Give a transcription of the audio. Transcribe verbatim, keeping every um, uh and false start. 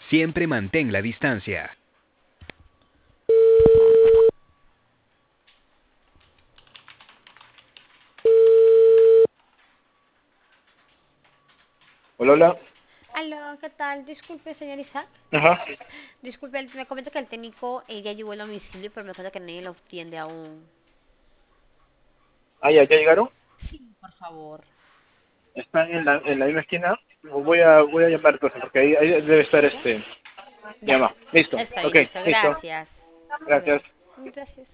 Siempre mantén la distancia. Hola, hola. Aló, ¿qué tal? Disculpe, señor Isaac. Ajá. Disculpe, me comenta que el técnico eh, ya llegó al domicilio, pero me cuenta que nadie lo atiende aún. Ah, ya, ya llegaron. Sí, por favor. Están en la, en la misma esquina. Voy a, voy a llamar entonces, porque ahí, ahí debe estar ¿Ya? este. Ya. Llama. Listo. Está Ok, bien, listo. listo. Gracias. Hasta luego. Gracias. Gracias.